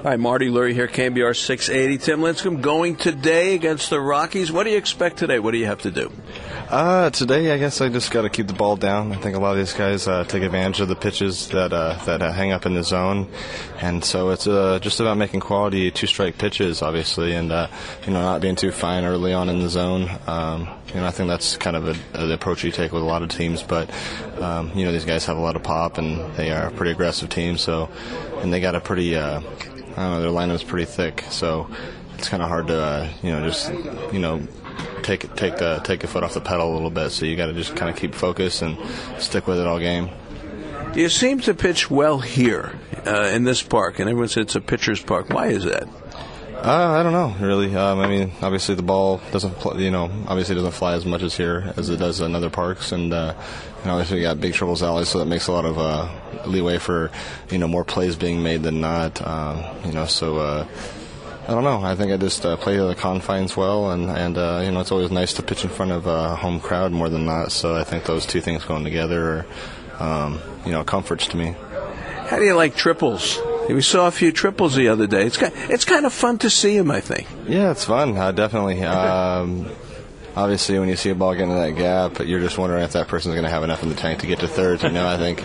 Hi, Marty Lurie here, KBR 680. Tim Lincecum going today against the Rockies. What do you expect today? What do you have to do? Today, I guess I just got to keep the ball down. I think a lot of these guys take advantage of the pitches that hang up in the zone, and so it's just about making quality two-strike pitches, obviously, and not being too fine early on in the zone. I think that's kind of the approach you take with a lot of teams, but these guys have a lot of pop, and they are a pretty aggressive team. So, and they got a pretty, their lineup's pretty thick, so it's kind of hard to take a foot off the pedal a little bit. So you got to just kind of keep focused and stick with it all game. You seem to pitch well here in this park, and everyone says it's a pitcher's park. Why is that? I don't know, really. Obviously the ball doesn't fly as much as here as it does in other parks, and obviously we got Big Triples Alley, so that makes a lot of leeway for more plays being made than not. So I don't know. I think I just play to the confines well, and it's always nice to pitch in front of a home crowd more than not. So I think those two things going together are comforts to me. How do you like triples? We saw a few triples the other day. It's kind of fun to see them, I think. Yeah, it's fun. Definitely. Obviously, when you see a ball get into that gap, you're just wondering if that person's going to have enough in the tank to get to third. I think,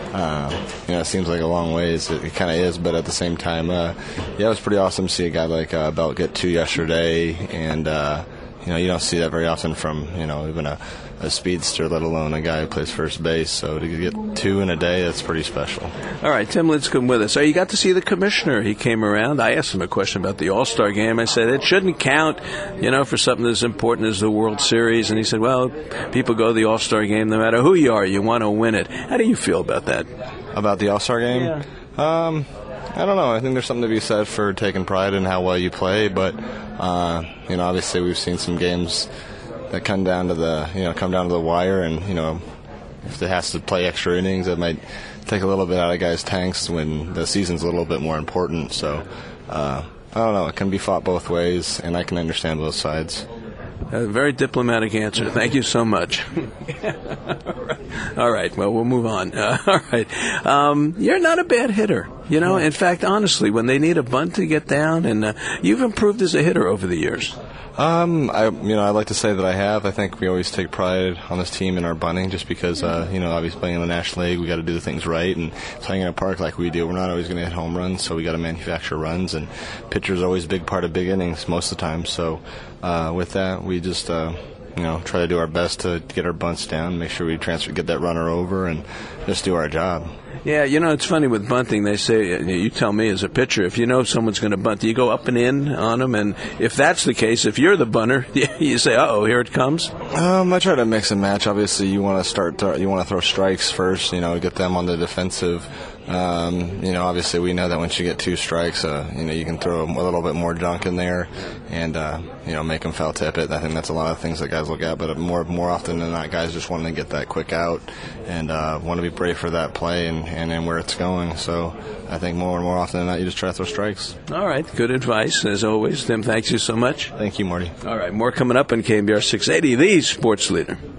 it seems like a long ways. It kind of is, but at the same time, it was pretty awesome to see a guy like Belt get two yesterday, and you don't see that very often from even a speedster, let alone a guy who plays first base. So to get two in a day, that's pretty special. All right, Tim Lincecum with us. So you got to see the commissioner. He came around. I asked him a question about the All-Star game. I said, it shouldn't count, for something as important as the World Series. And he said, well, people go to the All-Star game no matter who you are. You want to win it. How do you feel about that? About the All-Star game? Yeah. I don't know. I think there's something to be said for taking pride in how well you play, but obviously we've seen some games that come down to the wire, and if it has to play extra innings, it might take a little bit out of guys' tanks when the season's a little bit more important. So I don't know. It can be fought both ways, and I can understand both sides. A very diplomatic answer. Thank you so much. All right. Well, we'll move on. All right. You're not a bad hitter. In fact, honestly, when they need a bunt to get down, and you've improved as a hitter over the years. I'd like to say that I have. I think we always take pride on this team in our bunting, just because, obviously playing in the National League, we got to do the things right, and playing in a park like we do, we're not always going to hit home runs, so we got to manufacture runs, and pitcher's always a big part of big innings most of the time. So, with that, we just, try to do our best to get our bunts down, make sure we get that runner over, and just do our job. Yeah, it's funny with bunting. They say, you tell me as a pitcher, if you know someone's going to bunt, do you go up and in on them? And if that's the case, if you're the bunter, you say, uh-oh, here it comes? I try to mix and match. Obviously, you want to throw strikes first, get them on the defensive. Obviously we know that once you get two strikes, you can throw a little bit more junk in there and, make them foul tip it. I think that's a lot of things that guys look at, but more often than not, guys just want to get that quick out and, want to be brave for that play and where it's going. So I think more and more often than not, you just try to throw strikes. All right. Good advice. As always, Tim, thanks you so much. Thank you, Marty. All right. More coming up on KBR 680, the sports leader.